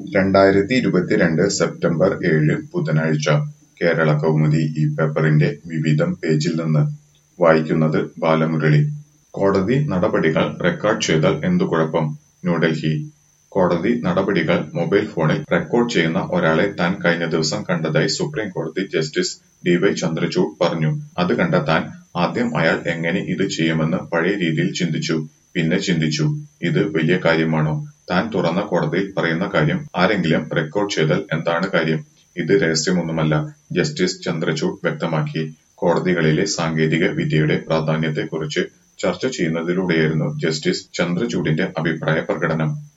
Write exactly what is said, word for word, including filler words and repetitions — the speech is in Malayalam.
രണ്ടായിരത്തി ഇരുപത്തിരണ്ട് സെപ്റ്റംബർ ഏഴ് ബുധനാഴ്ച കേരളകൗമുദി ഈ പേപ്പറിന്റെ വിവിധം പേജിൽ നിന്ന് വായിക്കുന്നത് ബാലമുരളി. കോടതി നടപടികൾ റെക്കോർഡ് ചെയ്താൽ എന്തു കുഴപ്പം? ന്യൂഡൽഹി: കോടതി നടപടികൾ മൊബൈൽ ഫോണിൽ റെക്കോർഡ് ചെയ്യുന്ന ഒരാളെ താൻ കഴിഞ്ഞ ദിവസം കണ്ടതായി സുപ്രീം കോടതി ജസ്റ്റിസ് ഡി വൈ ചന്ദ്രചൂഡ് പറഞ്ഞു. അത് കണ്ട താൻ ആദ്യം അയാൾ എങ്ങനെ ഇത് ചെയ്യുമെന്ന് പഴയ രീതിയിൽ ചിന്തിച്ചു. പിന്നെ ചിന്തിച്ചു, ഇത് വലിയ കാര്യമാണോ? താൻ തുറന്ന കോടതിയിൽ പറയുന്ന കാര്യം ആരെങ്കിലും റെക്കോർഡ് ചെയ്താൽ എന്താണ് കാര്യം? ഇത് രഹസ്യമൊന്നുമല്ല, ജസ്റ്റിസ് ചന്ദ്രചൂഡ് വ്യക്തമാക്കി. കോടതികളിലെ സാങ്കേതിക വിദ്യയുടെ പ്രാധാന്യത്തെക്കുറിച്ച് ചർച്ച ചെയ്യുന്നതിലൂടെയായിരുന്നു ജസ്റ്റിസ് ചന്ദ്രചൂഡിന്റെ അഭിപ്രായ പ്രകടനം.